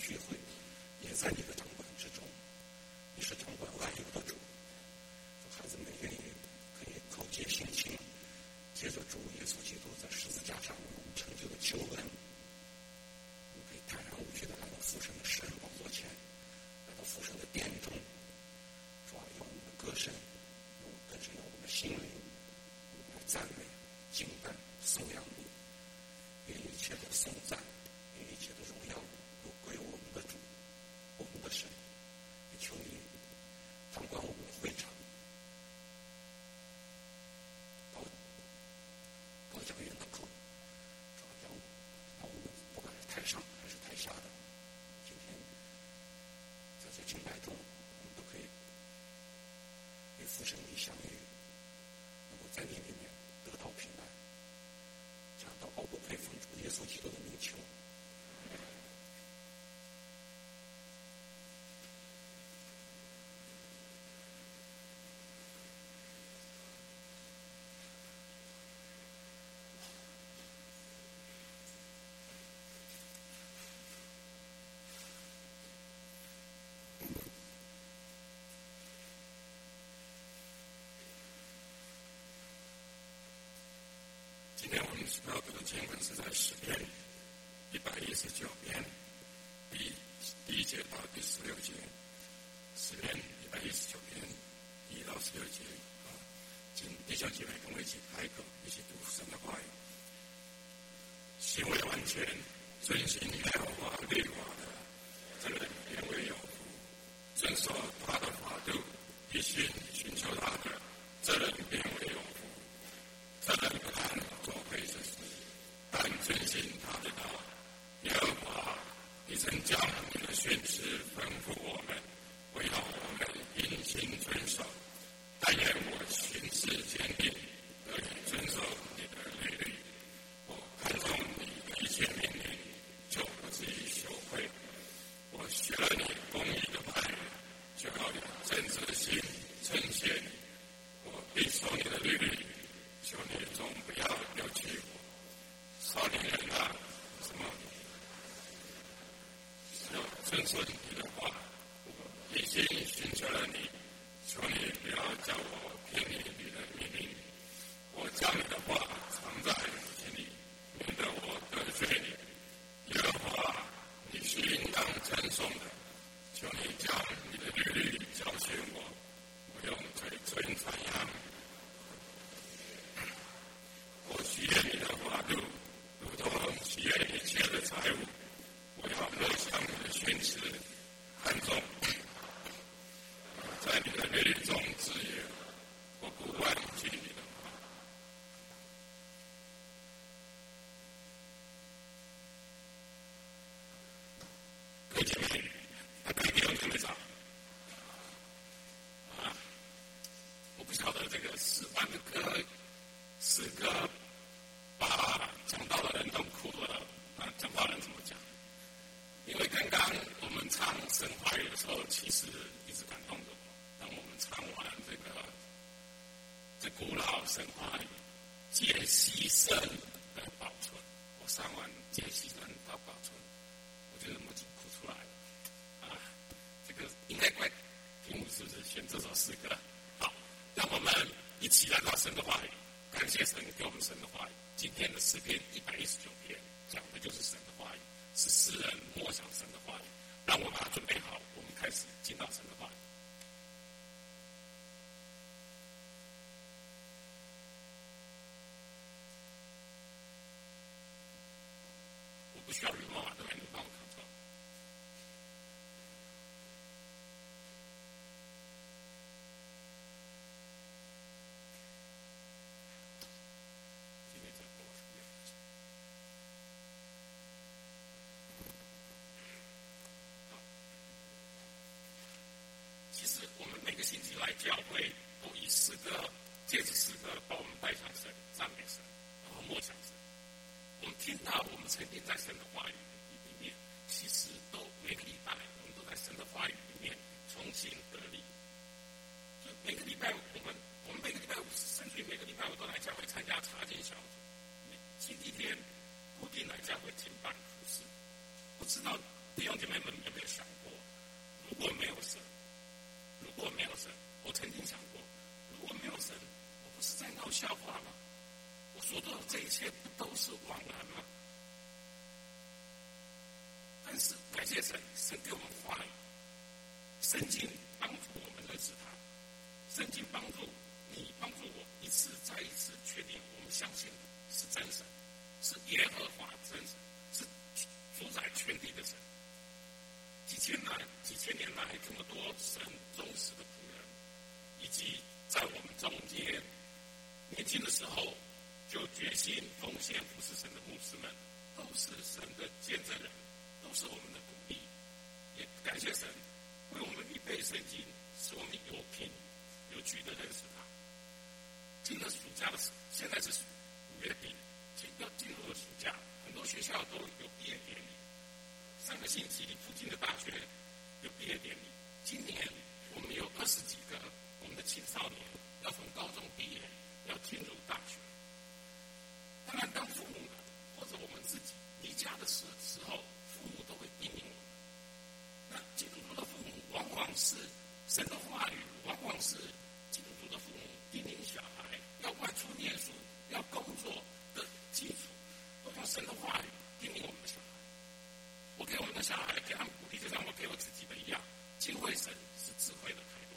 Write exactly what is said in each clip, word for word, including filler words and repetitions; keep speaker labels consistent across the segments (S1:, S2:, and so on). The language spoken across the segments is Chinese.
S1: 聚会也在你的掌管之中，你是掌管万有的主。孩子们愿意可以口结心情，接着主耶稣基督在十字架上成就的救恩，我们可以坦然无惧的来到父神的圣宝座前，来到父神的殿中，主啊，用我们的歌声，用更是用我们的心灵来赞美、敬拜、颂扬你。愿一切的颂赞，愿一切的荣耀都归我们的主，我们的神。也求你掌管我们的会场，高高讲员的口，主要让我们不管是台上还是台下的，今天在这敬拜中，我们都可以与父神你相遇，能够在你里面得到平安。这样祷告不配奉主耶稣基督的名求。
S2: 今天我们主要读的经文是在诗篇一百一十九篇第第一节到第十六节。诗篇一百一十九篇一到十六节啊，请弟兄姐妹跟我一起开口，一起读神的话语。行为完全，遵行耶和华律法的，这人便为有福；遵守他的法度，一心寻求他的，这人便为有福。这人不但做亏之事，但遵行他的道。耶和华，你曾将你的训词吩咐我们，为要我们殷勤遵守。但愿我行事坚定，得以遵守你的律例。我看重你的一切命令，就不至于羞愧。我学了你公义的话语，就要有正直的心称谢你。我必守你的律例，求你总不要丢弃我。少年人啊，什么？要遵守你的话，我一心寻求了你，求你不要叫我偏离你的命令。我将你的话藏在心里，免得我得罪你。耶和华，你是应当称颂的，求你将你的律例教训我，我用嘴唇传扬。我喜悦你的法度，如同喜悦一切的财物。我要乐享你的训词，看重在你的律例中自由，我不忘记你的话。各位姐妹，大概弟兄姐妹长啊，我不晓得这个诗班的歌诗歌把讲道的人都哭了啊！讲道人怎么讲？因为刚刚我们唱神话语的时候，其实一直感动着我。当我们唱完这个这古老神话语解析神的保存，我唱完解析神到保存，我就忍不住哭出来了啊！这个应该怪题目是不是选这首诗歌？好，让我们一起来到神的话语。感谢神给我们神的话语。今天的诗篇一百一十九篇讲的就是神的话语，是诗人默想神的话语。让我把它准备好，我们开始进到神的话语。我不需要人嘛，对吧？你帮我看错。来教会都以诗歌，借着诗歌把我们带向神，赞美神，然后默想神。我们听到我们沉浸在神的话语里面，其实都每个礼拜我们都在神的话语里面重新得力。就每个礼拜我们我们每个礼拜五，甚至于每个礼拜我都来教会参加查经小组，星期天固定来教会敬拜服事。不知道弟兄姐妹们有没有想过，如果没有神，如果没有神，我曾经想过，如果没有神，我不是在闹笑话吗？我所做的这一切不都是枉然吗？但是感谢神，神给我们话语，圣经帮助我们认识他，圣经帮助你，帮助我一次再一次确定我们相信的是真神，是耶和华真神，是主宰全地的神。几千来几千年来，这么多神忠实的仆人，以及在我们中间年轻的时候就决心奉献服侍神的牧师们，都是神的见证人，都是我们的鼓励。也感谢神为我们预备圣经，使我们有凭有据的认识他。进了暑假的时候，现在是五月底，要进入了暑假，很多学校都有毕业典礼。上个星期附近的大学有毕业典礼，今年我们有二十几个我们的青少年要从高中毕业，要进入大学。当然，当父母的或者我们自己离家的时时候，父母都会叮咛我们。那基督徒的父母往往是神的话语，往往是基督徒的父母叮咛小孩要外出念书、要工作的基础，都用神的话语叮咛我们的小孩。我给我们的小孩给他们鼓励，就像我给我自己的一样，敬畏神是智慧的开端。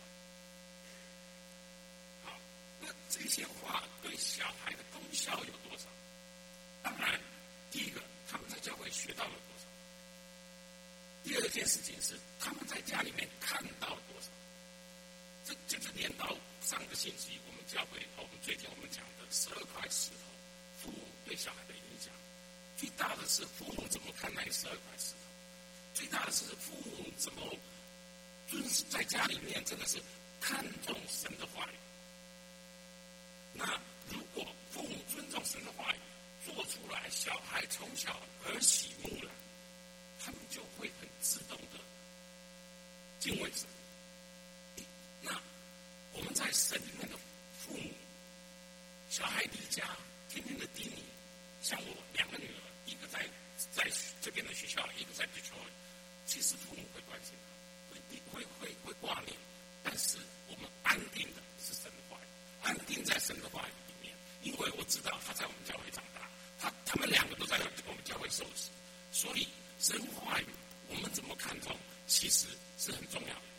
S2: 好，那这些话对小孩的功效有多少？当然，第一个，他们在教会学到了多少；第二件事情是，他们在家里面看到了多少。这就是连到上个星期我们教会，我们最近我们讲的十二块石头，父母对小孩的影响。最大的是父母怎么看那十二块石头，最大的是父母怎么遵在家里面真的是看重神的话语。那如果父母尊重神的话语，做出来，小孩从小耳濡目染，他们就会很自动的敬畏神。那我们在神里面的父母，小孩离家天天的叮咛，像我两个女儿，一个在在这边的学校，一个在 Detroit， 其实父母会关心他，会会会会挂念，但是我们安定的是神的话语，安定在神的话语里面，因为我知道他在我们教会长大，他他们两个都在我们教会受洗，所以神话语我们怎么看重，其实是很重要的。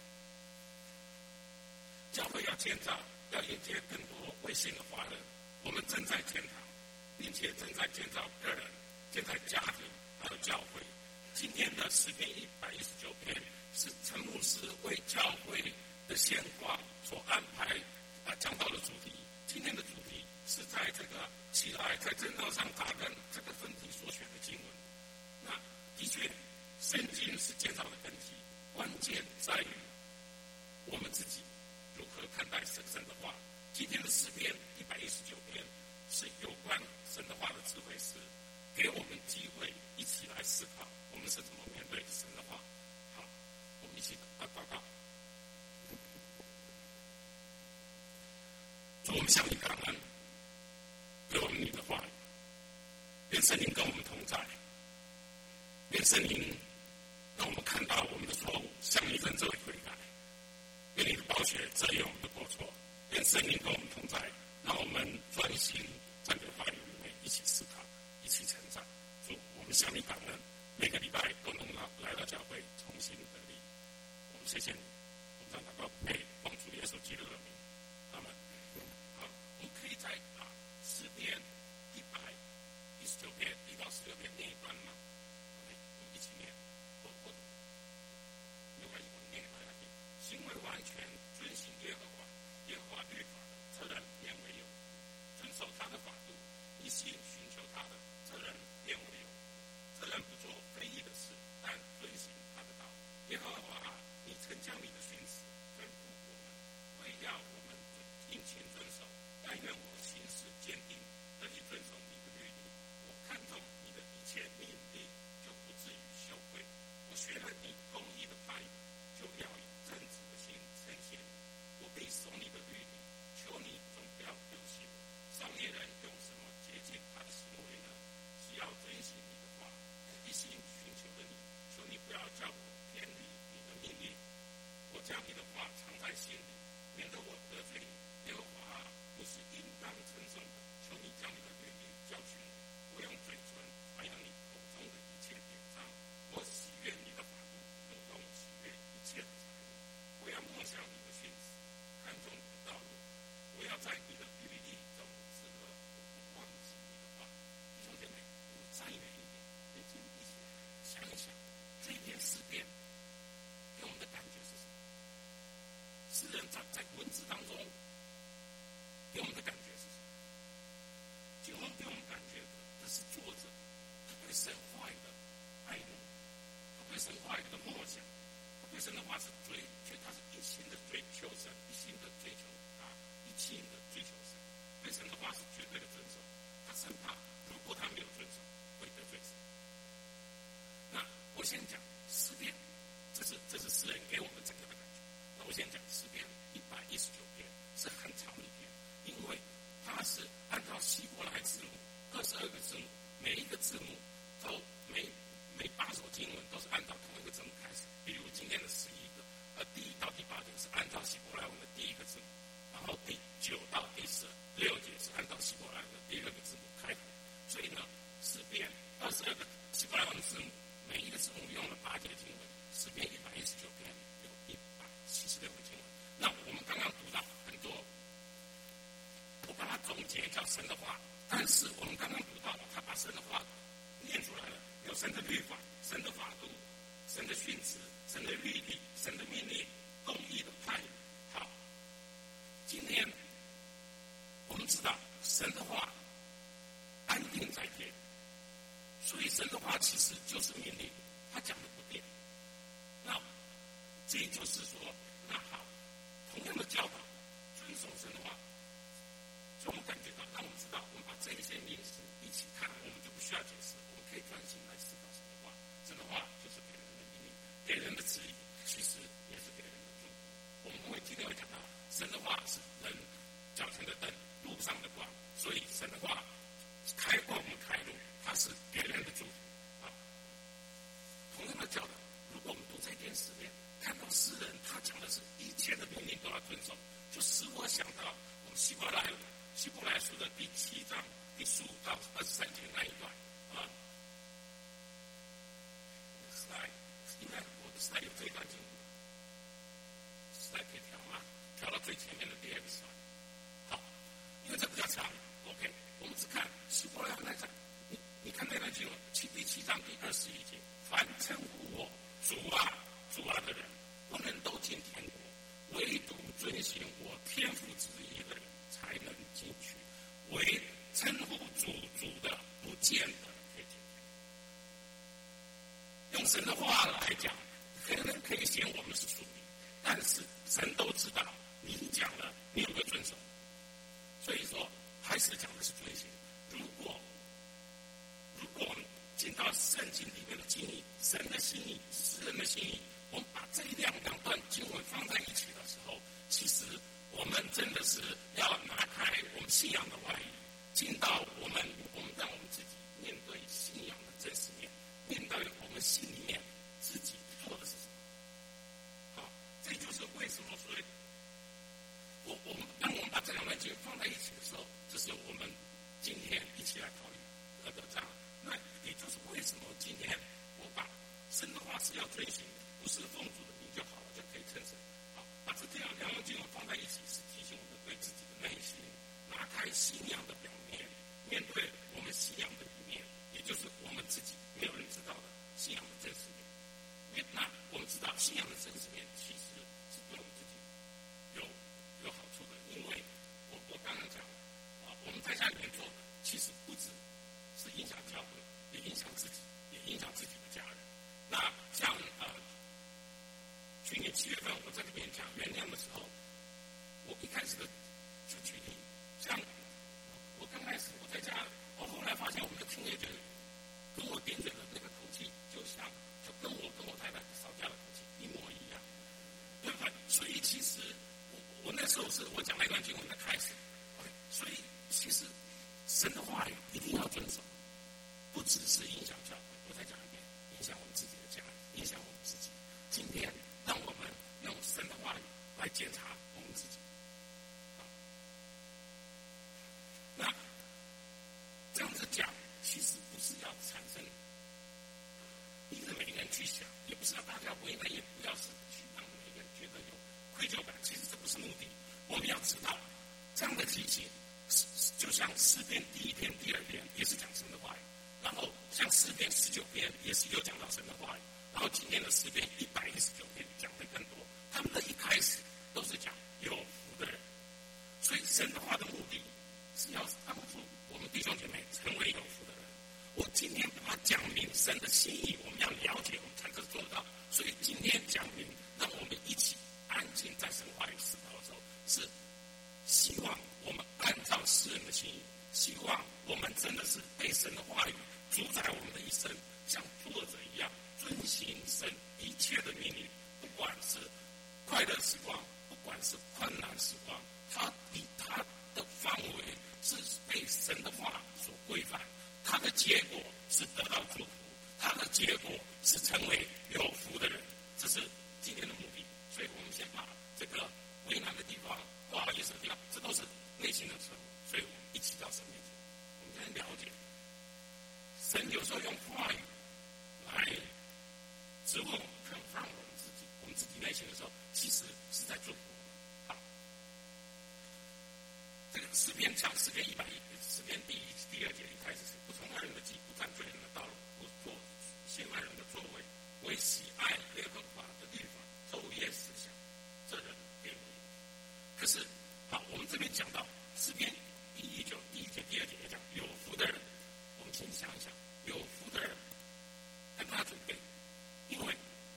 S2: 教会要建造，要迎接更多未信的华人，我们正在建造，并且正在建造个人、建造家庭，还有教会。今天的诗篇一百一十九篇是陈牧师为教会的献花所安排啊讲到的主题。今天的主题是在这个起来在正道上扎根这个分题所选的经文。那的确，圣经是建造的根基，关键在于我们自己如何看待神神的话。今天的诗篇一百一十九篇是有关神的话的智慧师，给我们机会一起来思考我们是怎么面对神的话。好，我们一起来祷告。主，我们向你感恩，给我们你的话语，愿圣灵跟我们同在，愿圣灵让我们看到我们的错误，向你认罪悔改，愿你的宝血遮掩我们的过错，愿圣灵跟我们同在，让我们专心在你的话语里面一起思考，一起成长。主，我们向你感恩，每个礼拜都能来到教会重新得力。我们谢谢你，我们这样祷告配奉主耶稣基督的名，阿们。好，我们可以再把诗篇一百一十九篇一到十六篇念一段吗？我们一起念。我我没关系，我念给大家听。行为完全遵行耶和华耶和华律法的，这人便为有；遵守他的法度，一心寻求他的，这人便为有。这人不做非义的事，但遵行他的道。耶和华，你曾将你的训词吩咐我们，为要我先讲诗篇，这是这是诗人给我们整个的感觉。那我先讲诗篇一百一十九篇是很长的一篇，因为它是按照希伯来字母二十二个字母，每一个字母都每每八首经文都是按照同一个字母开始。比如今天的十一个，呃，第一到第八节是按照希伯来文的第一个字母，然后第九到第十六节是按照希伯来文的第二个字母开头。所以呢，诗篇二十二个希伯来文字母，每一个字母用了八节经文。诗篇一百一十九篇有一百七十六个经文。那我们刚刚读到很多，我把它总结叫神的话，但是我们刚刚读到了，他把神的话念出来了，有神的律法、神的法度、神的训词、神的律例、神的命令、公义的判语。好，今天我们知道神的话安定在天，所以神的话其实就是命令，他讲的不变。那这就是说，那好，同样的教导，遵守神的话，所以我们感觉到，让我们知道，我们把这一些历史一起看，我们就不需要解释，我们可以专心来思考神的话。神的话就是给人的命令，给人的指引，其实也是给人的祝福。我们会今天会讲到，神的话是人脚前的灯，路上的光，所以神的话开光我们开路，它是给人的祝福。啊，同样的教导，如果我们读这篇诗篇，看到诗人他讲的是一切的命令都要遵守，就使我想到我们希伯来希伯来书的第七章第十五到二十三节那一段啊。时代应该我的时代有这一段经文，时代可以调吗？调到最前面的第二个时代。好，因为这比较长 ，OK， 我们只看希伯来那章，你你看那段经文，第七章第二十一节，凡称呼我主啊主啊的人，不能都进天国，唯独遵行我天父旨意的人才能进去。唯称呼主主的，不见得可以进天。用神的话来讲，可能可以嫌我们是属灵，但是神都知道你讲了，你有没有遵守？所以说，还是讲的是遵行。如果如果我们进到圣经里面的经义，神的心意、诗人的心意，我们把这两两段经文放在一起的时候，其实我们真的是要拿开我们信仰的外衣，进到我们我们让我们自己面对信仰的真实面，面对我们心里面自己做的是什么。好，这就是为什么所以，我我们当我们把这两段经文放在一起的时候，这是我们今天一起来考虑呃的这样。那也就是为什么今天我把神的话是要遵行的，不是奉主的名就好了，就可以称神。好，把这两两段经文放在一起，是提醒我们对自己的内心拿开信仰的表面，面对我们信仰的里面，也就是我们自己没有人知道的信仰的真实面。那我们知道信仰的真实面其实是对我们自己有有好处的，因为我我刚刚讲啊，我们在家里面做，其实不止是影响教会，也影响自己，也影响自己的家人。那像呃，去年七月份我在这边讲原谅的时候，我一开始的就举例，像我刚开始我在家，我后来发现我们的听业者跟我点嘴的那个口气，就像就跟我跟我太太吵架的口气一模一样，对吧？所以其实我我那时候是我讲那段经文的开始 ，OK， 所以其实神的话语一定要遵守，不只是影响教会，我再讲一遍，影响我们自己的家人，影响我们自己。今天让我们用神的话语来检查我们自己。那这样子讲，其实不是要产生逼着每个人去想，也不是要大家为难，也不要是去让每个人觉得有愧疚感。其实这不是目的。我们要知道，这样的提醒，就像诗篇第一篇、第二篇也是讲神的话语，然后像诗篇十九篇也是有讲到神的话语，然后今天的诗篇一百一十九篇讲的更多。他们的一开始都是讲有福的人，所以神的话的目的是要帮助我们弟兄姐妹成为有福的人。我今天把它讲明神的心意，我们要了解，我们才能做到。所以今天讲明，让我们一起安静在神话语思考的时候，是希望我们按照诗人的心意，希望我们真的是被神的话语主宰我们的一生，像作者一样遵行结果是成为有福的人，这是今天的目的。所以我们先把这个为难的地方、不好意思的地方，这都是内心的错误。所以我们一起到神面前，我们先了解，神有时候用话语来质问我们、confront我们自己，我们自己内心的时候，其实是在祝福我们。好，这个诗篇讲诗篇一百一，诗篇第一第二节一开始是不从恶人的计，不占罪人的道路，不做陷害人的作为，为喜爱耶和华的律法，昼夜思想，这人便为义。可是，好，我们这边讲到诗篇第一九第一节、第二节也讲有福的人，我们先想一想，有福的人跟他准备，因为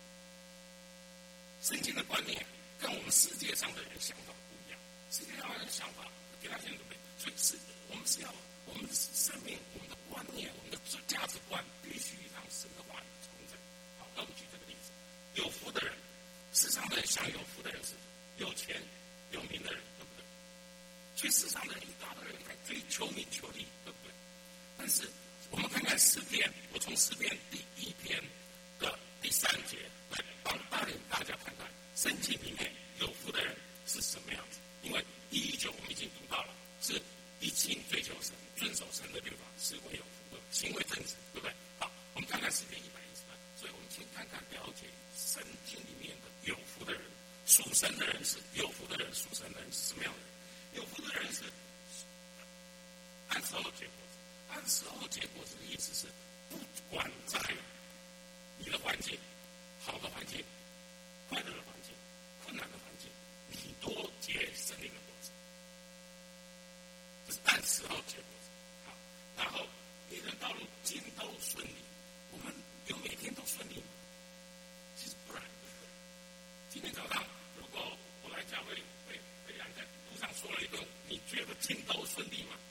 S2: 圣经的观念跟我们世界上的人想法不一样，世界上的人想法给他先准备，所以是我们是要我们的生命、我们的观念、我们的价值观必须让神的话语重整。好，那我们举这个例子，有福的人，世上的人想有福的人是有钱有名的人，对不对？所以世上的人一大堆人在追求名求利，对不对？但是我们看看诗篇，我从诗篇第一篇的第三节来帮带领大家看看圣经里面有福的人是什么样子。因为第一九我们已经读到了，是一心追求神、遵守神的律法，是为有福的，行为正直，对不对？好，我们看看诗篇一百一十八。所以我们先看看了解圣经里面的有福的人，属神的人是有福的人，属神的人是什么样的人？有福的人是按时候结果子，按时候结果子的意思是，不管在你的环境，好的环境、快乐的环境、困难的环境，你多结生命的果子，这是按时候结果子。好，然后你的道路尽都顺利，我们有每天都顺利吗？其实不然，对不对？今天早上如果我来教会，会会然在路上说了一顿，你觉得尽都顺利吗？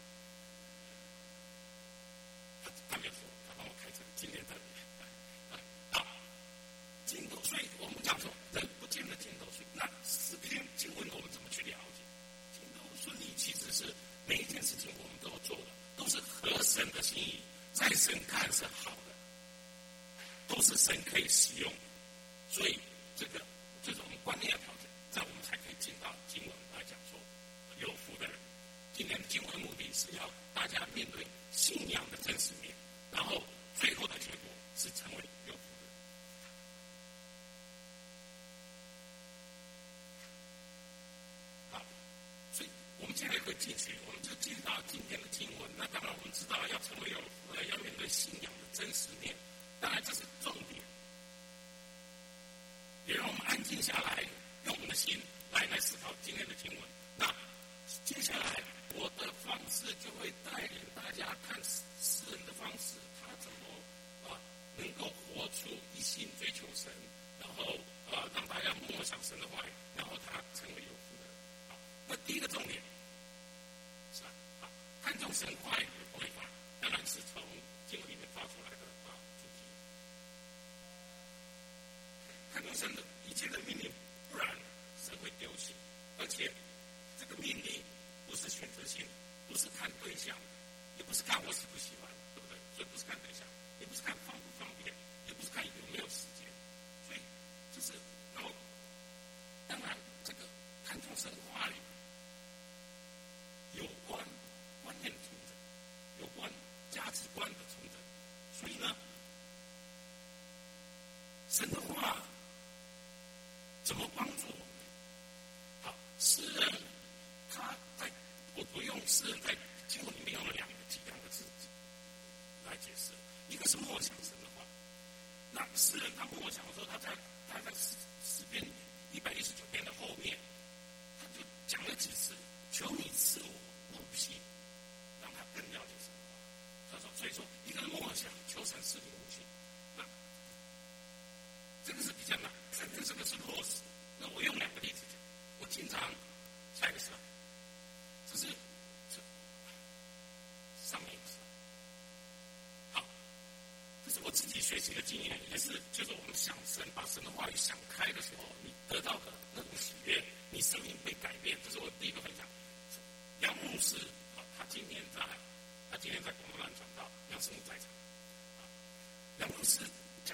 S2: 他他没有说，他帮我开车，今天特别。好，尽都，所以我们讲说，人不见得尽都顺利。那诗篇经文我们怎么去了解？尽都顺利其实是每一件事情我们都做的，都是合神的心意，在神看是好的，都是神可以使用的。所以这个就是我们观念要调整，这样我们才可以进到经文来讲说有福的人。今天的经文目的是要大家面对信仰的真实面，然后最后的结果是成为有福的人。好，所以我们现在会进去，我们就进到今天的经文。那当然我们知道要成为有福的，要面对信仰的真实面，当然这是重点。也让我们安静下来，用我们的心来来思考今天的经文。那接下来我的方式就会带领大家看诗人的方式，他怎么啊能够活出一心追求神，然后啊让大家默想神的话语，然后他成为有福的人。好，那第一个重点是吧？好，看重神话语的规范，当然是从经文里面发出来的啊主题。看重神的一切的命令，不然神会丢弃。而且这个命令不是选择性，不是看对象，也不是看我喜不喜欢，对不对？所以不是看对象，也不是看方不方便，也不是看有没有时间。所以就是，然后当然这个看重神话语有关观念的重整，有关价值观的重整。所以呢，神的话怎么帮助我们？好，诗人他在我我用诗人在经文里面用了两个两个字来解释，一个是默想神的话。那诗人他默想的时候，他在他在诗诗篇一百一十九篇的后面，他就讲了几次，求你赐我悟性，让他更了解神的话。他说，所以说一个是默想，求神赐你悟性。那这个是比较难，反正这个是落实。那我用两个例子讲，我经常下一个是，这是这上面一个是，好，这是我自己学习的经验，也是就是我们想神，把神的话语想开的时候，你得到的那种喜悦，你生命被改变。这是我第一个分享。杨牧师，他今天在，他今天在广东南讲道，杨师母在场。杨牧师讲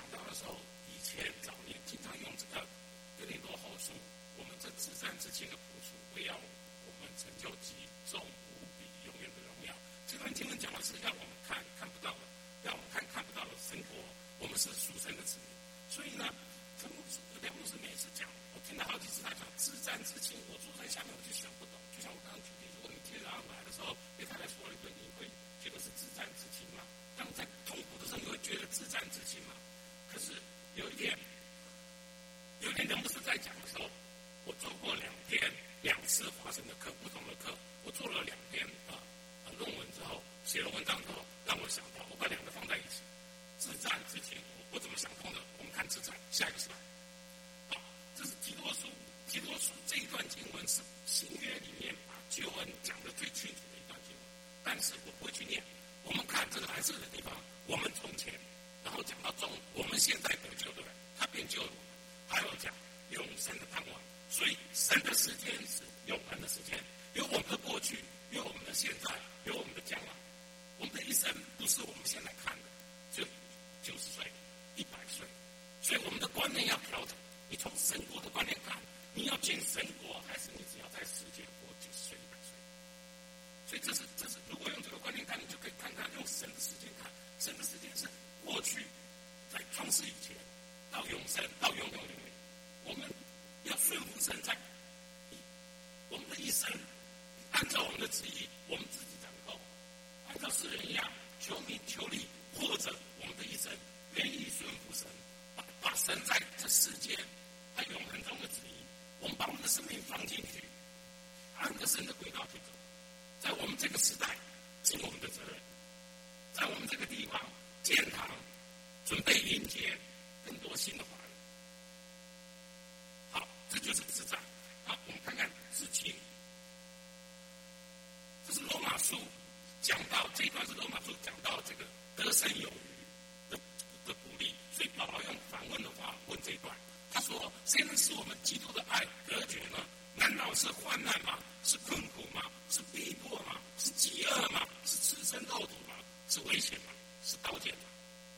S2: 性的朴素，为要我们成就极重无比永远的荣耀。这段经文讲的是要我们看看不到的，让我们看看不到的生活，我们是属神的子民。所以呢，陈牧师、梁牧师每次讲，我听到好几次他讲自战自清，我坐在下面我就想不懂。就像我刚刚举例，如果你接着上来的时候被太太说了一顿，你会觉得是自战自清吗？当在痛苦的时候，你会觉得自战自清吗？可是有一天，有一天梁牧师在讲的时候，我做过两天两次华神的课，不同的课，我做了两篇啊啊论文之后，写了文章之后，让我想到，我把两个放在一起，自战自清，我怎么想通的？我们看自战，下一个是吧？好，这是提多书，提多书这一段经文是新约里面把救恩讲得最清楚的一段经文，但是我不会去念。我们看这个蓝色的地方，我们从前，然后讲到中，我们现在得救的人，他便救了我们，还有讲永生的盼望。所以神的时间是永恒的时间，有我们的过去，有我们的现在，有我们的将来。我们的一生不是我们现在看的，就九十岁、一百岁，所以我们的观念要调整。你从神国的观念看，你要进神国，还是你只要在世界活九十岁、一百岁？所以这是这是，如果用这个观念看，你就可以看看用神的时间看，神的时间是过去，在创世以前到永生，到永永远远。我们要顺服神在我们的一生，按照我们的旨意，我们自己掌控，按照世人一样求名求利，或者我们的一生愿意顺服神，把把神在这世界他永恒中的旨意，我们把我们的生命放进去，按着神的轨道去走，在我们这个时代尽我们的责任，在我们这个地方建堂，准备迎接更多新的华人。好，这就是自战。好，我们看看自清。这是罗马书讲到这一段是罗马书讲到这个得胜有余的的鼓励，所以保罗用反问的话问这一段，他说：谁能使我们基督的爱隔绝呢？难道是患难吗？是困苦吗？是逼迫吗？是饥饿吗？是赤身肉体吗？是危险吗？是刀剑吗？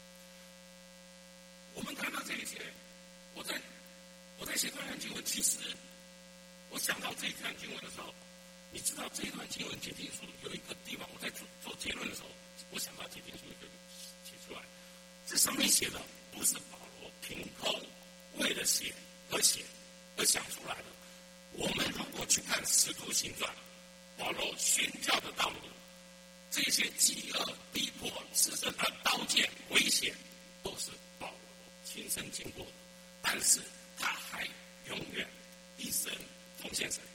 S2: 我们看到这一些，我在我在写这段经文，其实我想到这一段经文的时候，你知道这一段经文解经书有一个地方，我在做做结论的时候，我想到解经书就写出来，这上面写的不是保罗凭空为了写而写而想出来的。我们如果去看《使徒行传》，保罗宣教的道路，这些饥饿、逼迫、赤身和刀剑、危险，都是保罗亲身经过的。但是他还永远一生奉献神，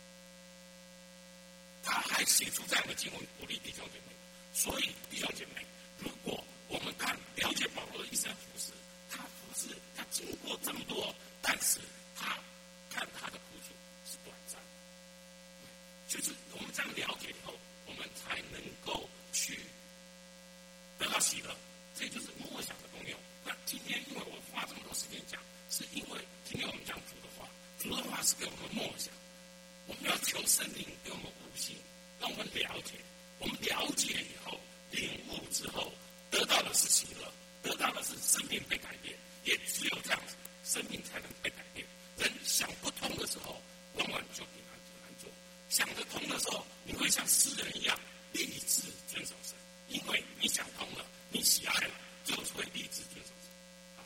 S2: 他还写出这样的经文鼓励弟兄姐妹。所以弟兄姐妹，如果我们看了解保罗的一生服事，他服事他经过这么多，但是他看他的苦楚是短暂，就是我们这样了解以后，我们才能够去得到喜乐。这就是默想的功用。那今天因为我花这么多时间讲，是因为今天我们讲主的话，主的话是给我们默想，我们要求圣灵给我们悟性，让我们了解。我们了解以后，领悟之后，得到的是喜乐，得到的是生命被改变。也只有这样子，生命才能被改变。人想不通的时候，往往就很难很难做；想得通的时候，你会像诗人一样立志遵守神，因为你想通了，你喜爱了，就是会立志遵守神。好，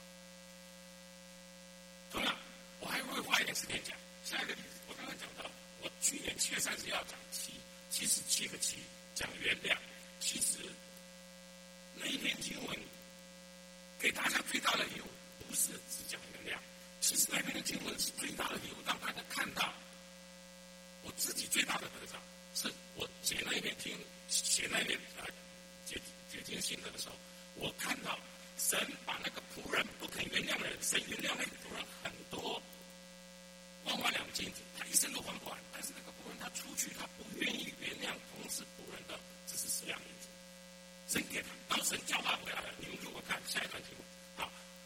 S2: 同样，我还会花一点时间讲下一个例子。我刚刚讲到，我去年七月三十要讲七，七十七个七，讲原谅。其实那一篇经文给大家最大的礼物，不是只讲原谅。其实那篇的经文是最大的礼物，让大家看到我自己最大的得着，是我写那一篇经，写那一篇呃解解经心得的时候，我看到神把那个仆人不肯原谅的人，神原谅那个仆人很多，万万两金子，他一生都还不完。但是那个仆人他出去，他不愿意原谅同是仆人的，只是十两银子。神给他，然后神叫他回来了。你们如果看下一段经文，好，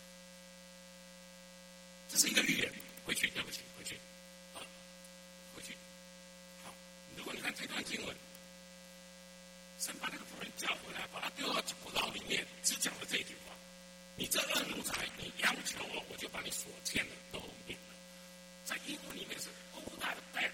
S2: 这是一个预言。回去，对不起，回去，啊，回去。好，如果你看这段经文，神把那个仆人叫回来，把他丢到葡萄里面，只讲了这一句话：你这恶奴才，你央求我，我就把你所欠的都免了。在英文里面是 all that bad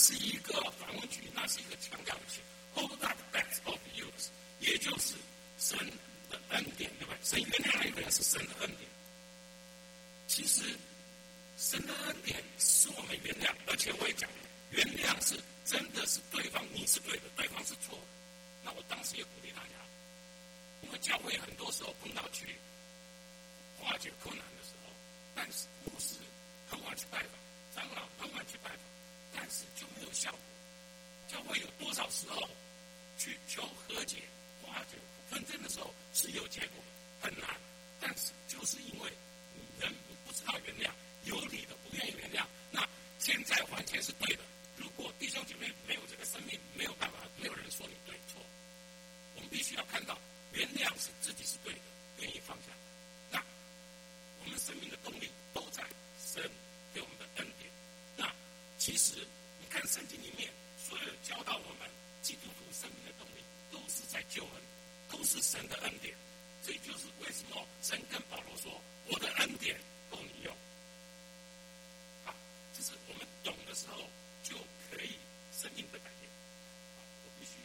S2: 是一个反问句，那是一个强调句 ，all that backs of yours， 也就是神的恩典，对吧？神原谅一个人是神的恩典。其实神的恩典是我们原谅，而且我也讲了，原谅是真的是对方你是对的，对方是错的。那我当时也鼓励大家，因为教会很多时候碰到去化解困难的时候，但是牧师很晚去拜访，长老很晚去拜访，但是就没有效果。教会有多少时候去求和解、化解纷争的时候是有结果，很难。但是就是因为人不知道原谅，有理的不愿意原谅，那欠债还钱是对的。如果弟兄姐妹没有这个生命，没有办法，没有人说你对错。我们必须要看到，原谅是自己是对的，愿意放下。那我们生命的动力都在神给我们的恩典。那其实你看圣经里面所有教导我们基督徒生命的动力，都是在救恩，都是神的恩典。这就是为什么神跟保罗说：“我的恩典够你用。”好，这是我们懂的时候就可以生命的改变。好，我必须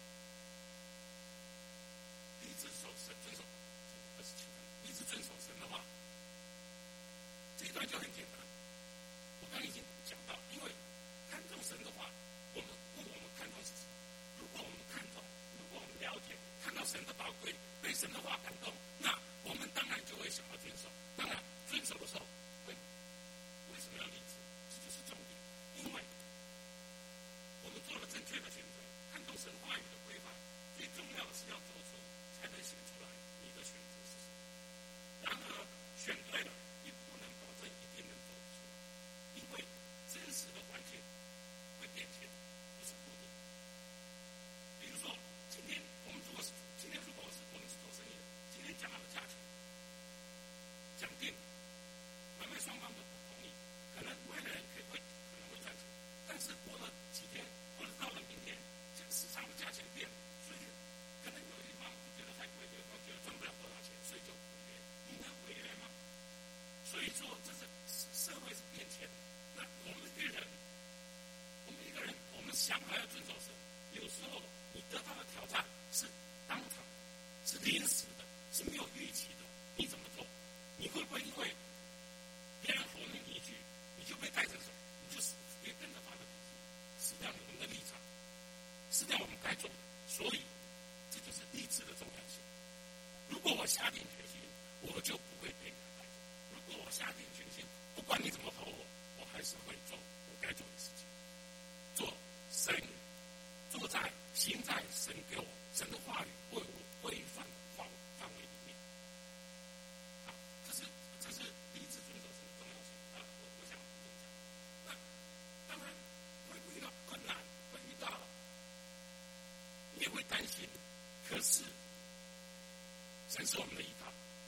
S2: 一直守神，遵守二十七分，一直遵守神的话。这一段就很简单。我刚刚已经讲到，因为看重神的话，我们问我们看重是什么？如果我们看重，如果我们了解，看到神的宝贵，被神的话感动，那我们当然就会想要遵守。当然，遵守的时候会为什么要理智？这就是重点，因为我们做了正确的选择，看重神话语的规范。最重要的是要做出，才能写出来你的选择是什么。然而，选对了，也不能保证一定能做出来，因为真实的环境会变迁，不是固定。比如说，今天我们如果是今天如果是我们是做生意的，今天讲好的价钱，讲定了，买卖双方都不同意，可能买的人可以会可能会赚钱，但是过了几天，或者到了明天，这个市场的价钱变了，所以可能有一方觉得太贵，有一方觉得赚不了多少钱，所以就违约。你能违约吗？所以说，这是社会是变迁的。那我们一个人，我们一个人，我们想还要遵守神，有时候你得到的挑战是当场，是临时的，是没有预期的。你怎么做？你会不会因为别人吼你一句，你就被带着走，你就也跟着他的脾气，失掉我们的立场，失掉我们该做的？所以，这就是理智的重要性。如果我下定决心，我就不会被人带走；如果我下定决心，不管你怎么吼我，我还是会做我该做的事情，做神，做在行在神给我神的话语为我规范的范范围里面。好，这是这是理智遵守神的重要性啊！我我想跟你讲，那当然会遇到困难，会遇到，你也会担心，可是神是我们的依靠。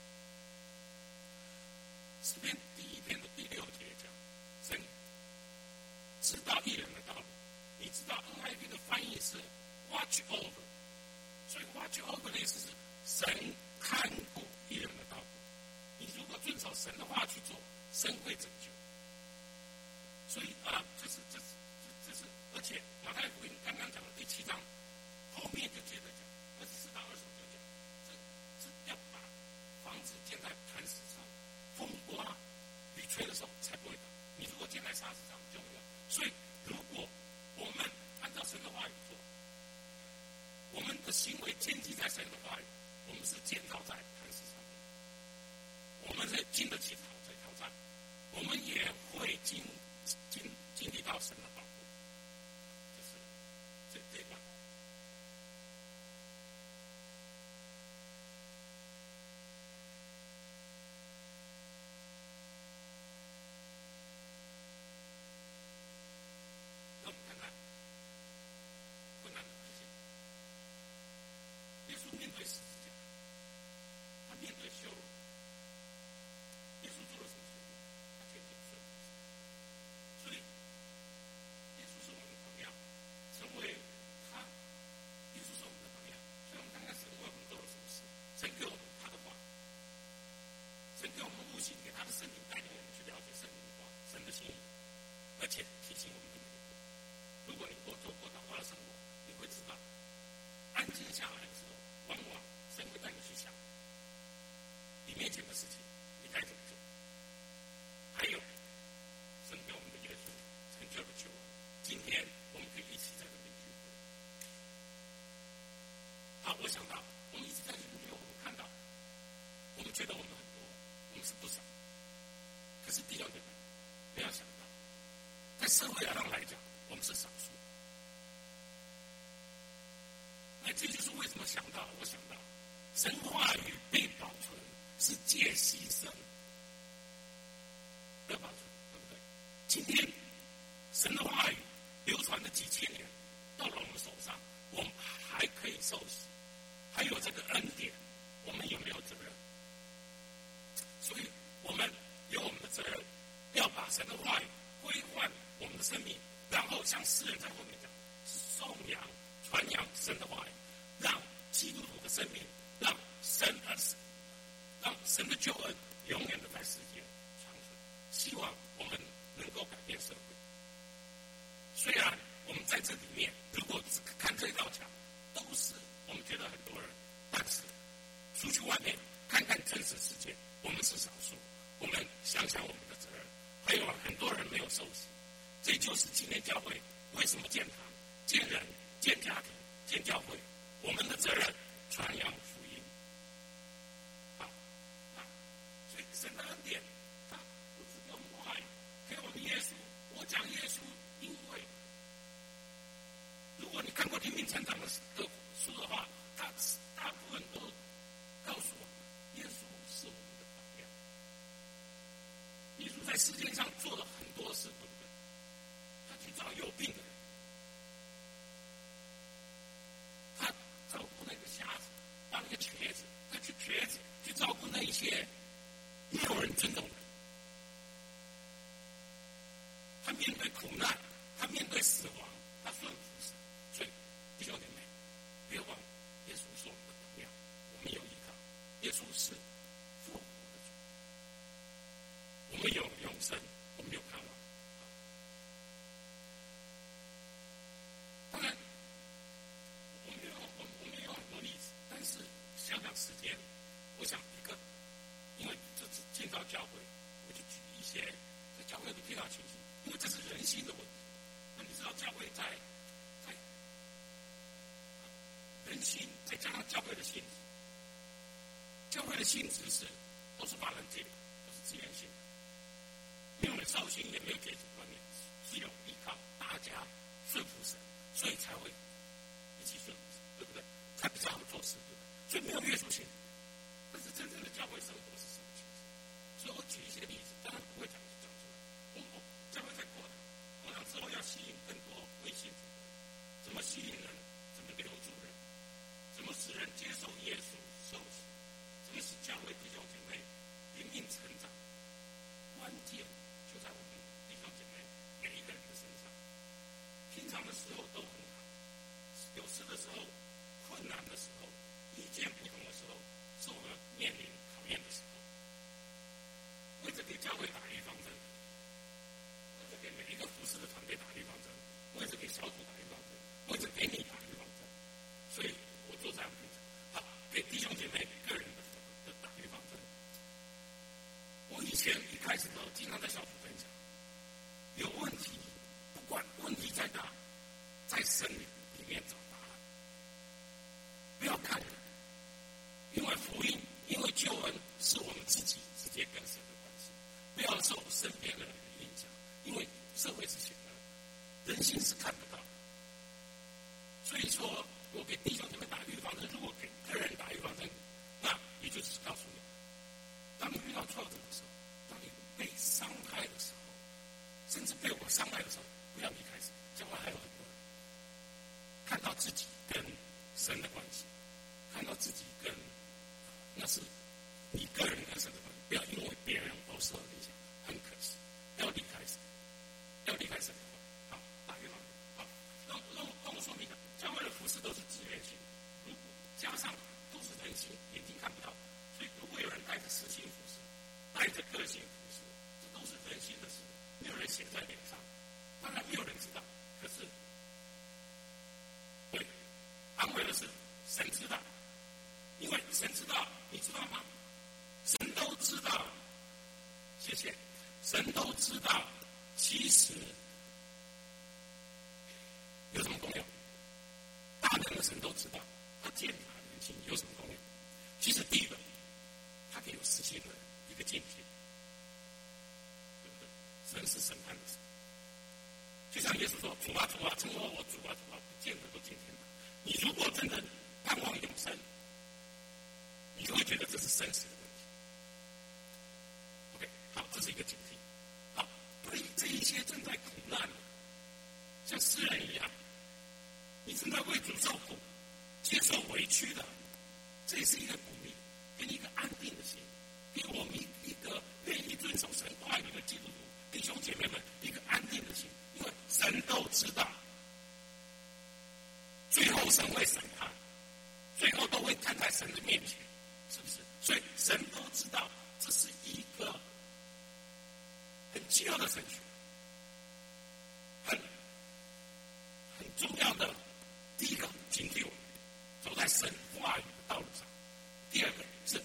S2: 诗篇第一篇的第六节讲，神知道义人的道路。你知道 N I V 的翻译是 watch over， 所以 watch over 的意思是神看顾义人的道路。你如果遵守神的话去做，神会拯救。所以啊，这是这是这是，而且马太福音刚刚讲的第七章后面就接着讲，二十四到二十五就讲，这是要把房子建在磐石上，风刮雨吹的时候才不会倒。你如果建在沙石上就没有。所以如果我们按照神的话语做，我们的行为建基在神的话语，我们是建造在磐石上面，我们是经得起挑挑战，我们前的事情，你该怎么做？还有，神给我们的耶稣成就了救恩，今天我们可以一起在这里聚会。好，我想到，我们一起在这里聚会，我们看到，我们觉得我们很多，我们是不少，可是弟兄姐妹，不要想到，在社会上来讲，我们是少数。那这就是为什么想到，我想到，神话语被保存是借牺牲的保存，对不对？今天神的话语流传了几千年，到了我们手上，我们还可以受洗，还有这个恩典，我们有没有责任？所以我们有我们的责任，要把神的话语归还我们的生命，然后像诗人在后面讲，颂扬、传扬神的话语，让基督徒的生命，让神的让神的救恩永远的在世界长存。希望我们能够改变社会。虽然我们在这里面，如果只看这道墙，都是我们觉得很多人，但是出去外面看看真实世界，我们是少数。我们想想我们的责任，还有很多人没有受洗。这就是今天教会为什么建堂、建人、建家庭、建教会，我们的责任传扬福音。好，好，所以神的恩典，他不是给我们话语，给我们耶稣。我讲耶稣，因为如果你看过灵命成长的书的话，他大部分都告诉我们，耶稣是我们的榜样。耶稣在世界上做了很多事，对不对？他去找有病的人，他照顾那个瞎子，当那个瘸子，他去瘸子去照顾那一些没有人尊重的人。他面对苦难，他面对死亡，他顺服神。所以弟兄姐妹，别忘了，耶稣是我们的榜样，我们有依靠。耶稣是复活的主，我们有永生，我们有盼望。当然，我们有我们我们有很多例子，但是想想时间，我想一个，因为这次建造教会，我就举一些在教会的遇到情形，因为这是人心的问题。那你知道教会在在人心，再加上教会的性质，教会的性质是都是把人接，都是自愿性的，没有人绍兴，也没有阶级观念，只有依靠大家顺服神，所以才会一起顺服神，对不对？才比较好做事，对不对？所以没有约束性。但是真正的教会生活是什么形式？所以我举一些例子，当然不会讲讲出来。我们教会在扩大，扩大之后要吸引更多微信主人，怎么吸引人？怎么留住人？怎么使人接受耶稣受洗？怎么使教会弟兄姐妹灵命成长？关键就在我们弟兄姐妹每一个人的身上。平常的时候都很好，有事的时候、困难的时候、意见不同的时候，是我们面临考验的时候。为着给教会打预防针，为着给每一个服侍的团队打预防针，为着给小组打预防针，为着给你打预防针。所以我做这样的平常，好，给弟兄姐妹个人的的打预防针。我以前一开始的时候，经常在小组分享，有问题，不管问题在哪，在神里面找答案，不要看人，因为福音，因为救恩是我们自己直接跟神的关系，不要受身边的人的影响，因为社会是险恶，人心是看不到的。所以说，我给弟兄姐妹打预防针，如果给个人打预防针，那也就是告诉你，当你遇到挫折的时候，当你被伤害的时候，甚至被我伤害的时候，不要离开神，将来还有很多人看到自己跟神的关系，看到自己跟那是你个人跟神的关系，不要因为别人都受了影响，很可惜。 且神都知道，其实有什么功用？大能的神都知道，他鉴察人心有什么功用？其实第一个，他可以有实性的一个境界，对不对？神是审判的神，就像耶稣说：“主啊，主啊，称我我主啊，主啊，不见得都进天堂。”你如果真的盼望永生，你就会觉得这是生死的问题。OK， 好，这是一个警惕。好，对这一些正在苦难的，像诗人一样，你正在为主受苦、接受委屈的，这也是一个鼓励，给你一个安定的心，给我们一个愿意遵守神话语的基督徒弟兄姐妹们一个安定的心，因为神都知道，最后神会审判，最后都会站在神的面前，是不是？所以神都知道，这是一个很重要的程序，很很重要的。第一个警惕我们走在神话语的道路上，第二个是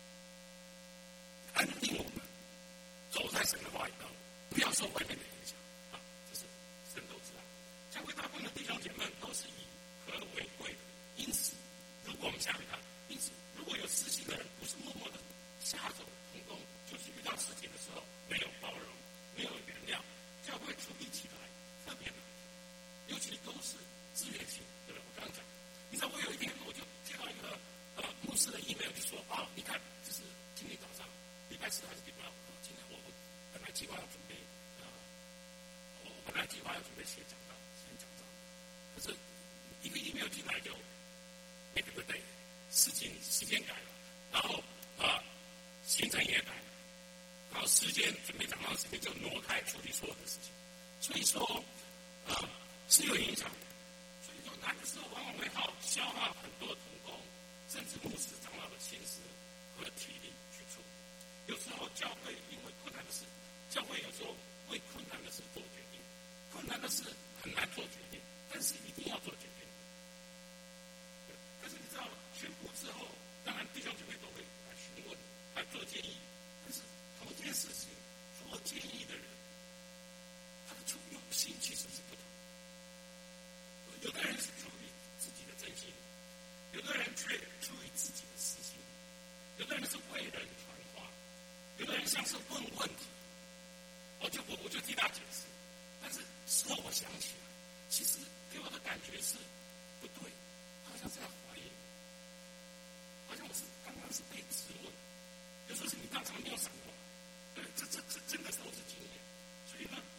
S2: 安定我们走在神的话语道路，不要受外面的影响。啊，这是神都知道。教会大部分的弟兄姐妹都是以和为贵的，因此，如果我们想想看，因此如果有私心的人不是默默的下手成功，就是遇到事情的时候没有包容，没有原谅，教会处理起来特别难，尤其都是自愿性。对吧？我刚刚讲，你知道我有一天我就接到一个呃牧师的 email， 就说啊，你看，这是今天早上礼拜四还是礼拜五？今天我我本来计划要准备呃，我本来计划要准备写讲道，写讲道，可是一个 email 进来就 make the day， 事情时间改了，然后呃行程也改了，然后时间准备讲道的时间就挪开处理所有的事情，所以说呃是有影响的。难的时候，往往会耗消耗很多同工，甚至牧师长老的心思和体力去处理。有时候教会因为困难的事，教会有时候为困难的事做决定，困难的事很难做决定，但是一定要做决定。但是你知道，宣布之后，当然弟兄姐妹都会来询问，来做建议。但是同一件事情做建议的人，他的出用心其实是不同。有的人是出于自己的真心，有的人却出于自己的私心，有的人是为人传话，有的人像是问问题，我就我我就替他解释，但是事后我想起来，其实给我的感觉是不对，好像是在怀疑，好像我是刚刚是被质问，有时候是你当场没有闪过，对，这这这真的都是经验，所以呢，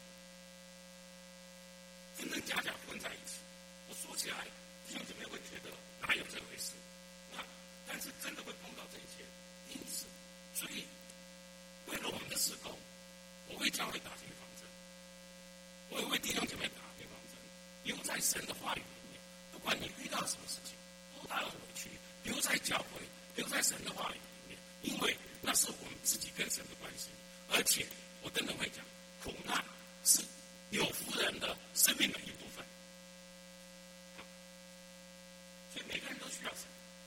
S2: 真真假假混在一起。我说起来，弟兄姐妹会觉得哪有这回事？那但是真的会碰到这一切，因此，所以为了我们的事工，我为教会打预防针，我也为弟兄姐妹打预防针。留在神的话语里面，不管你遇到什么事情，多大的委屈，留在教会，留在神的话语里面，因为那是我们自己跟神的关系。而且我真的会讲，苦难是有福人的生命的一部分。所以每个人都需要神。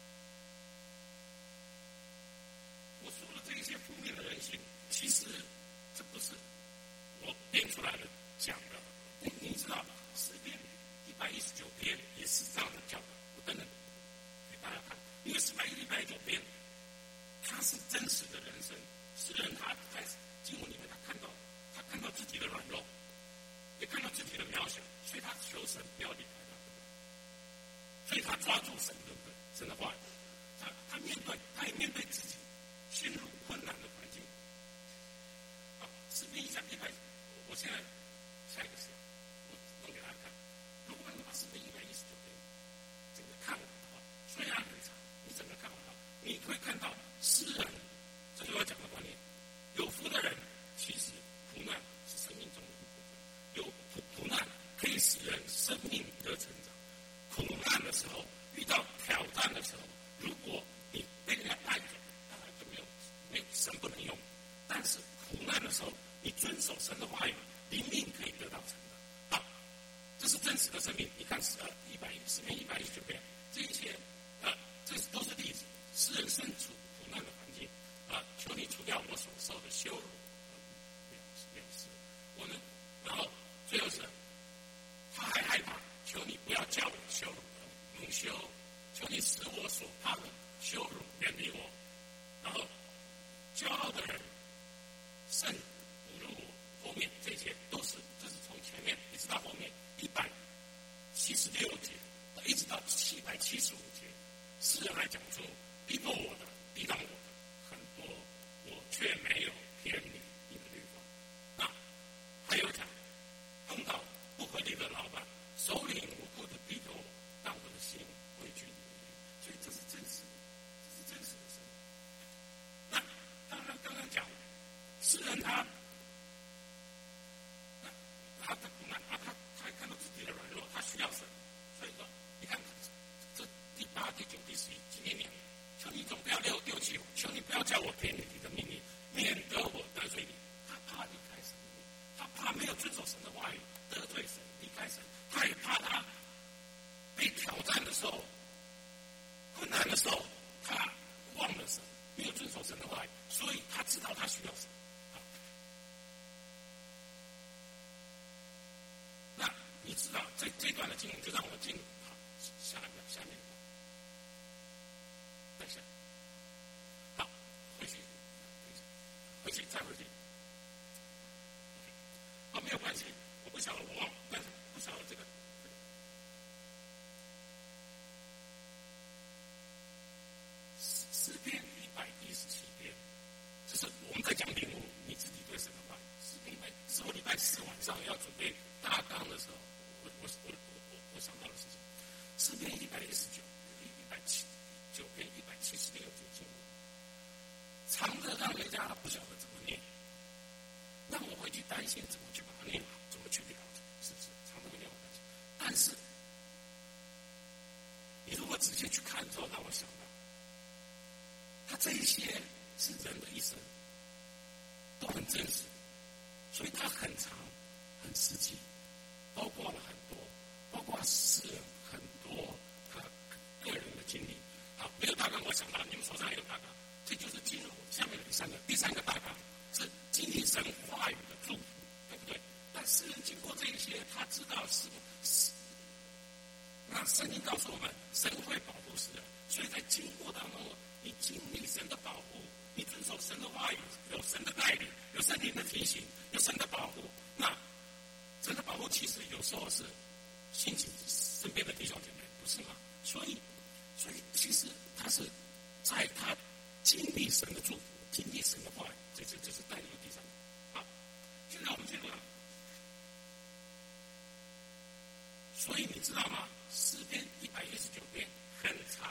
S2: 我说了这一些负面的人性，其实这不是我编出来的讲的。你你知道，诗篇一百一十九篇也是这样的教导。我等等给大家看，因为诗篇一百一十九篇，它是真实的人生。诗人他在经文里面，他看到他看到自己的软弱，也看到自己的渺小，所以他求神不要离开他。所以他抓住神，对不对？神的话语，他他面对，他也面对自己陷入困难的环境。好，诗篇一百一百，我现在下一个是，我弄给大家看。如果你把诗篇一百一十九篇整个看完的话，虽然很长，你整个看完了，你会看到诗人，这就要讲的观念，有福的人其实苦难是生命中的一部分，有苦苦难可以使人生命得成长。苦难的时候，遇到挑战的时候，如果你被人家带走，当然就没有没有神不能用。但是苦难的时候，你遵守神的话语，灵命可以得到成长。好，这是真实的生命。你看十二一百十篇一百一十九篇，这一些呃，这都是例子。诗人身处苦难的环境啊、呃，求你除掉我所受的羞辱， 我们，然后最后是，他还害怕，求你不要叫我羞辱蒙羞，求你使我所怕的羞辱远离我。然后骄傲的人甚侮辱我。后面这些都是，这是从前面一直到后面一百七十六节，一直到七百七十五节，诗人来讲出逼迫我的、抵挡我的很多，我却没有偏离你的律法。那还有讲碰到不合理的老板，首领无故的逼迫我，让我的心畏惧你。所以这是真实，这是真实的生活。那当然，刚刚讲诗人他。他他不满啊，他他看到自己的软弱，他需要神，所以说，你看这第八、第九、第十一几年年，求你总不要丢丢弃我，求你不要叫我偏离你的命令，免得我得罪你。他怕离开神，他怕没有遵守神的话语，得罪神，离开神，他也怕他被挑战的时候、困难的时候，他忘了神，没有遵守神的话语，所以他知道他需要神。你知道这这段的经文就让我进入好下面下面等一下，好回去回去再回去，好没有关系，我不晓得我忘，但是不晓得这个诗篇一百一十七篇，就是我们在讲领悟你自己对神的话。诗篇一百，是我礼拜四晚上要准备大纲的时候。我我我我我想到的事情，诗篇一百一十九、一百七九篇、一百七十六节经文，长的让人家不晓得怎么念，让我会去担心怎么去把它念好，怎么去了解，是不是？长的会让我担心。但是你如果仔细去看之后，让我想到，他这一些是人的一生，都很真实，所以他很长、很实际。包括了很多，包括诗人很多他个人的经历。好，没有大纲，我想到你们手上也有大纲，这就是进入下面的第三个，第三个大纲是经历神话语的祝福，对不对？但诗人经过这一些，他知道是是，那圣经告诉我们，神会保护诗人，所以在经过当中，你经历神的保护，你遵守神的话语，有神的带领，有圣灵的提醒，有神的保护，那。神的保护其实有时候是兴起身边的弟兄姐妹，不是吗？所以，所以其实他是在他经历神的祝福，经历神的话语，这这这是带入第三个。好，现在我们进入了。所以你知道吗？诗篇一百一十九篇很长，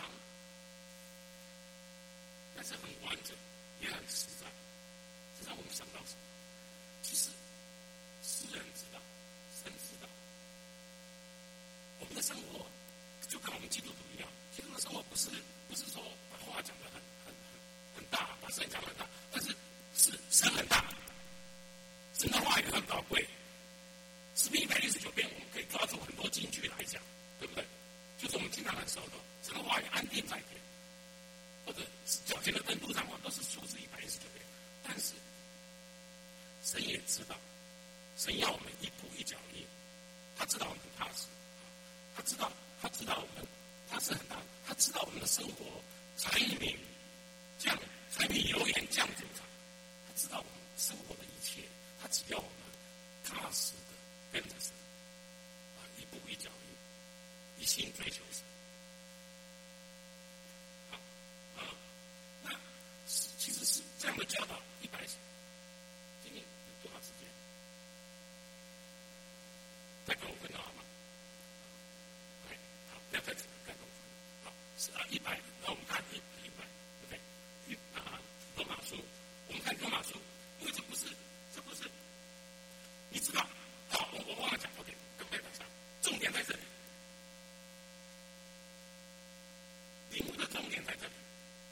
S2: 但是很完整，也很实在。这让我们想到什么？其实诗人知道。神知道，我们的生活就跟我们基督徒一样。基督徒的生活不是不是说把话讲得很很很大，把神讲得很大，但是是神很大，神的话语很宝贵。诗篇一百六十九篇，我们可以抓住很多金句来讲，对不对？就是我们经常很熟的，神的话语安定在天，或者脚前的灯路上，都是出自一百一十九篇。但是神也知道。神要我们一步一脚印，他知道我们怕死，他知道，他知道我们，他是很大，他知道我们的生活柴米酱柴米油盐酱酒茶，他知道我们生活的一切，他只要我们踏实的跟着神，啊，一步一脚印，一心追求神。好，啊，那其实是这样的教导，一百今天有多少时间？再给我分到好吗？好，不要再再给我分。好，是啊，一百。那我们看一一百，对不对？一啊，罗马书，我们看罗马书，因为这不是，这不是，你知道？好，我我忘了讲 ，OK， 跟不跟上？重点在这里，领悟的重点在这里。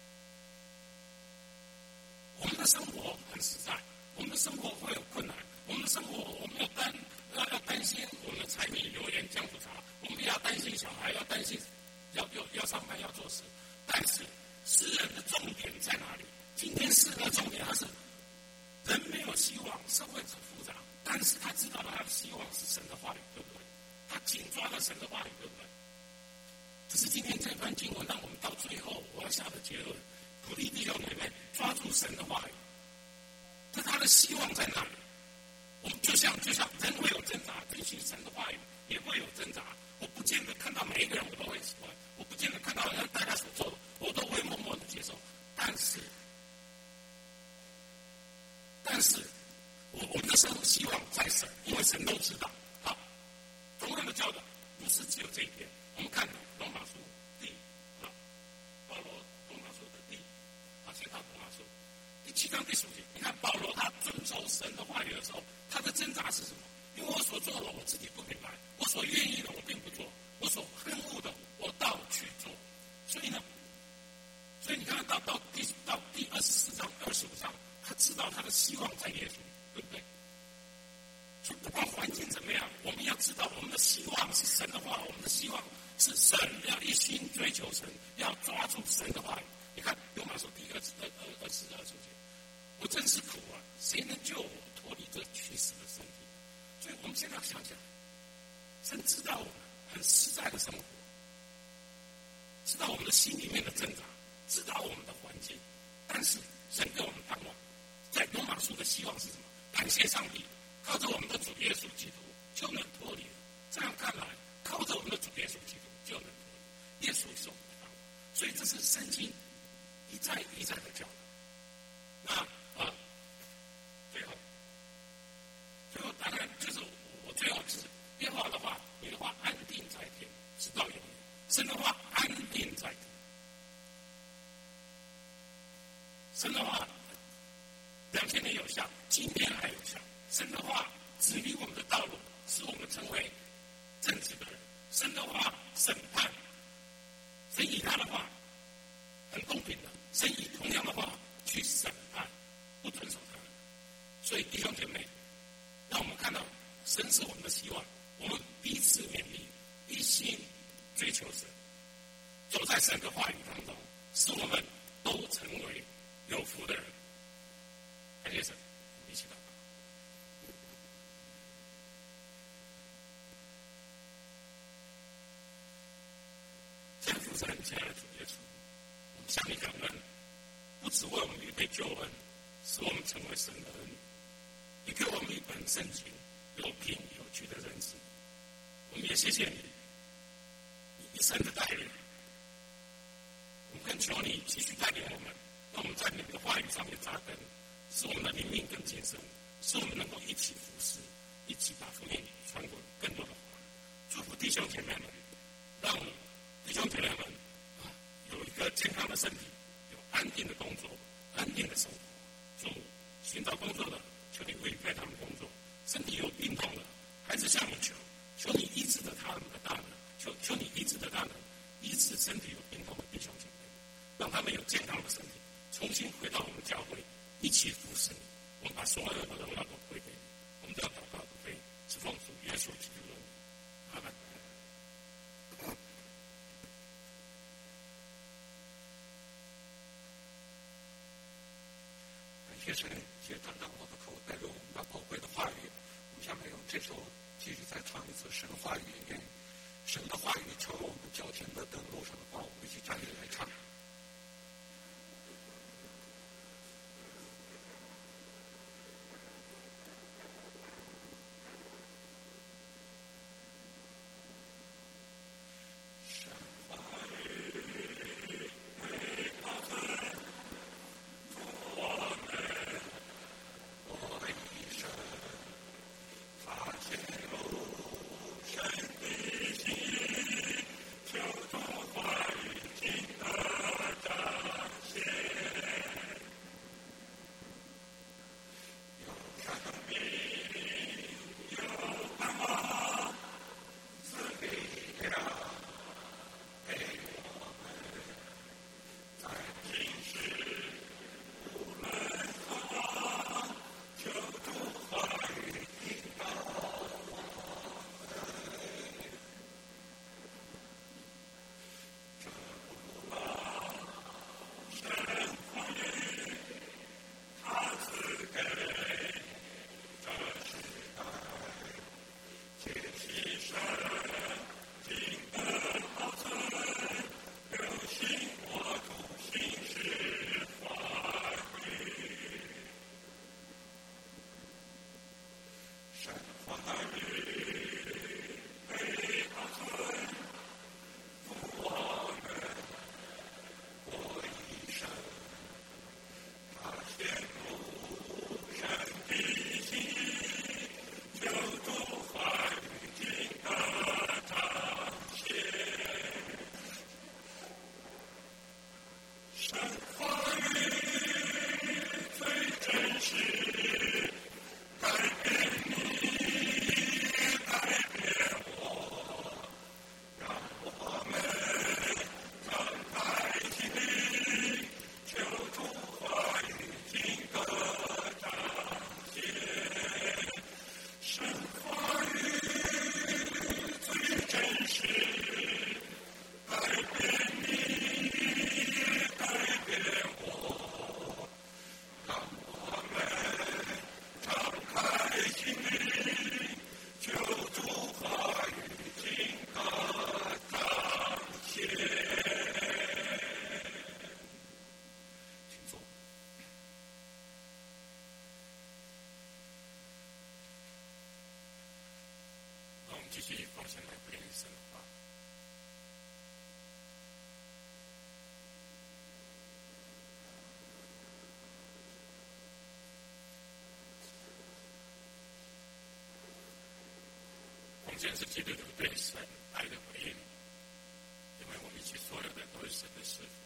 S2: 我们的生活很实在，我们的生活会有困难，我们的生活我们要担。要要担心我们的柴米油盐酱醋茶，我们要担心小孩，要担心要要要上班要做事。但是诗人的重点在哪里？今天诗人的重点，他是人没有希望，社会很复杂， 但是他知道他的希望是神的话语，对不对？他紧抓了神的话语，对不对？只是今天这段经文让我们到最后，我要下的结论，鼓励弟兄姐妹抓住神的话语。那他的希望在哪里？我们就像就像人会有挣扎，追寻神的话语也会有挣扎。我不见得看到每一个人我都会喜欢，我不见得看到大家所做的我都会默默的接受。但是，但是我我们的生活希望在神，因为神都知道。好，同样的教导不是只有这一点。我们看罗马书第啊，保罗罗马书的第啊，先看罗马书第七章第十五节。你看保罗他遵守神的话语的时候，他的挣扎是什么？因为我所做的我自己不明白，我所愿意的我并不做，我所恨恶的我倒去做。所以呢，所以你看到到第到第二十四章、二十五章，他知道他的希望在耶稣，对不对？所以不管环境怎么样，我们要知道我们的希望是神的话，我们的希望是神，要一心追求神，要抓住神的话语。你看罗马书第二十二二二十二节，我真是苦啊！谁能救我脱离这屈死的身体？所以我们现在要想想，神知道我们很实在的生活，知道我们的心里面的挣扎，知道我们的环境，但是神给我们盼望。在罗马书的希望是什么？感谢上帝，靠着我们的主耶稣基督就能脱离了。这样看来，靠着我们的主耶稣基督就能脱离。耶稣是我们的盼望，所以这是圣经一再一再的教导。那啊，最后，最后当然就是我最后是耶和华的话，你的话安定在天，直到永远。神的话安定在天，神的话两千年有效，今天还有效。神的话指引我们的道路，使我们成为正直的人。神的话审判，神以他的话很公平的，神以同样的话去审判不遵守他的。所以弟兄姐妹，让我们看到神是我们的希望，我们彼此勉励，一心追求神，走在神的话语当中，使我们都成为有福的人。感谢神，一起祷告。天父神，亲爱的主耶稣，我们向你感恩，不只为我们预备救恩，使我们成为神的儿女，也给我们一本圣经，有凭有据的认识。我们也谢谢你，你一生的带领。我们恳求你继续带领我们，让我们在你的话语上面扎根，使我们的灵命更坚深，使我们能够一起服侍，一起把福音传给更多的华人。祝福弟兄姐妹们，让弟兄姐妹们啊有一个健康的身体，有安定的工作，安定的生活。主寻找工作的，求你为派他们工作；身体有病痛的，还是向你求，求你医治的他们的大能，求求你医治的大能，医治身体有病痛的弟兄姐妹，让他们有健康的身体，重新回到我们教会，一起服侍你。我们把所有的荣耀都归给你。我们都要祷告，归是奉主耶稣基督的名。阿门。感谢神，也谈到我的口带入我们的宝贵的话语。我们下面用这首继续再唱一次神话语里面，神的话语成为我们脚前的灯，路上的光。我们一起站起来唱。
S3: 神的心，求主话语听得。
S2: 继续放下来不愿意神的话。奉献是基督徒对神爱的回应，因为我们一起所有的都是神的师傅。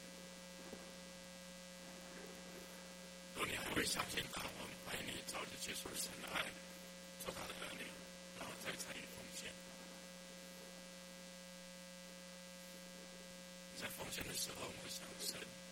S2: 如果你还会相信他，我们欢迎你早日接受神的爱，做他的儿女，然后再参与奉献。在奉献的时候，我想神